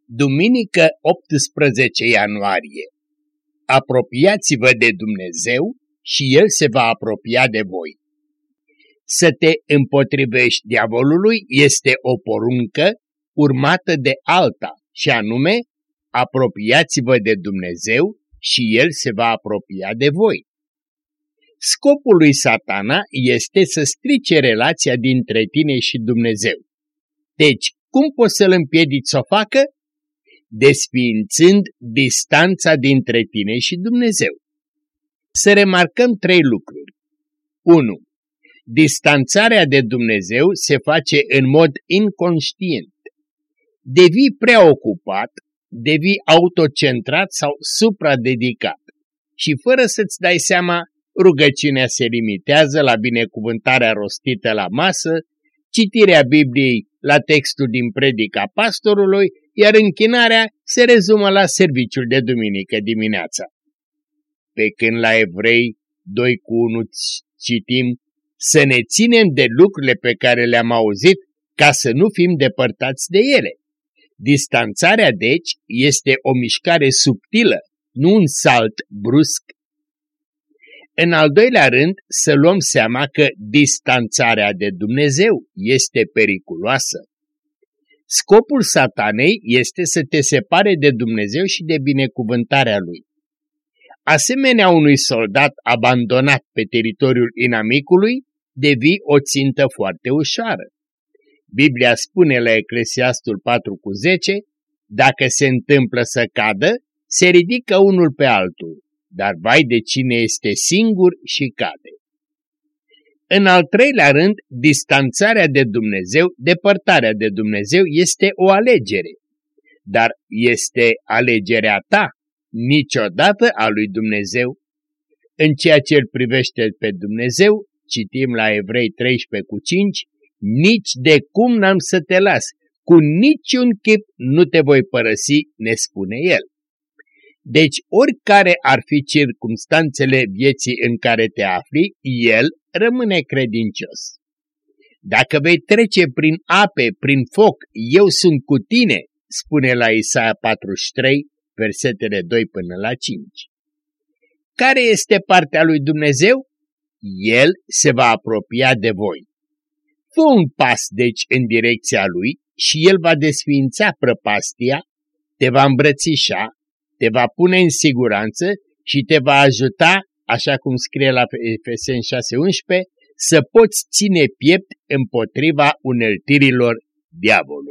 Duminică 18 ianuarie. Apropiați-vă de Dumnezeu și El se va apropia de voi. Să te împotrivești diavolului este o poruncă urmată de alta, și anume, apropiați-vă de Dumnezeu și El se va apropia de voi. Scopul lui Satana este să strice relația dintre tine și Dumnezeu. Deci, cum poți să-l împiedici să o facă? Desființând distanța dintre tine și Dumnezeu. Să remarcăm 3 lucruri. 1. Distanțarea de Dumnezeu se face în mod inconștient. Devii preocupat, devii autocentrat sau supradedicat și fără să-ți dai seama, rugăciunea se limitează la binecuvântarea rostită la masă, citirea Bibliei la textul din predica pastorului, iar închinarea se rezumă la serviciul de duminică dimineața. Pe când la Evrei 2:1 citim să ne ținem de lucrurile pe care le-am auzit ca să nu fim depărtați de ele. Distanțarea, deci, este o mișcare subtilă, nu un salt brusc. În al doilea rând, să luăm seama că distanțarea de Dumnezeu este periculoasă. Scopul Satanei este să te separe de Dumnezeu și de binecuvântarea Lui. Asemenea unui soldat abandonat pe teritoriul inamicului, devii o țintă foarte ușoară. Biblia spune la Eclesiastul 4:10, dacă se întâmplă să cadă, se ridică unul pe altul, dar vai de cine este singur și cade. În al treilea rând, distanțarea de Dumnezeu, depărtarea de Dumnezeu este o alegere, dar este alegerea ta, niciodată a lui Dumnezeu. În ceea ce îl privește pe Dumnezeu, citim la Evrei 13:5, nici de cum n-am să te las, cu niciun chip nu te voi părăsi, ne spune El. Deci, oricare ar fi circumstanțele vieții în care te afli, El rămâne credincios. Dacă vei trece prin ape, prin foc, eu sunt cu tine, spune la Isaia 43, versetele 2 până la 5. Care este partea lui Dumnezeu? El se va apropia de voi. Fă un pas, deci, în direcția Lui și El va desființa prăpastia, te va îmbrățișa, te va pune în siguranță și te va ajuta, așa cum scrie la Efeseni 6:11, să poți ține piept împotriva uneltirilor diavolului.